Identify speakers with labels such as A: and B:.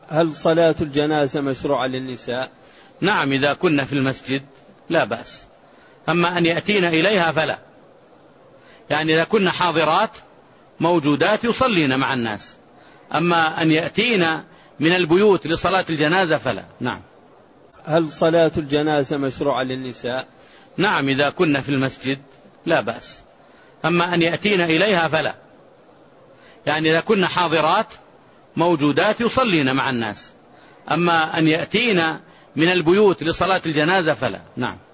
A: هل صلاة الجنازة مشروعة للنساء؟
B: نعم، إذا كنا في المسجد لا بأس، أما أن يأتين إليها فلا. يعني إذا كنا حاضرات موجودات يصلين مع الناس، أما أن يأتين من البيوت لصلاة الجنازة فلا. نعم.
A: هل صلاة الجنازة مشروعة للنساء؟
B: نعم، إذا كنا في المسجد لا بأس، أما أن يأتين إليها فلا. يعني إذا كنا حاضرات موجودات يصلين مع الناس، أما أن يأتين من البيوت لصلاة الجنازة فلا. نعم.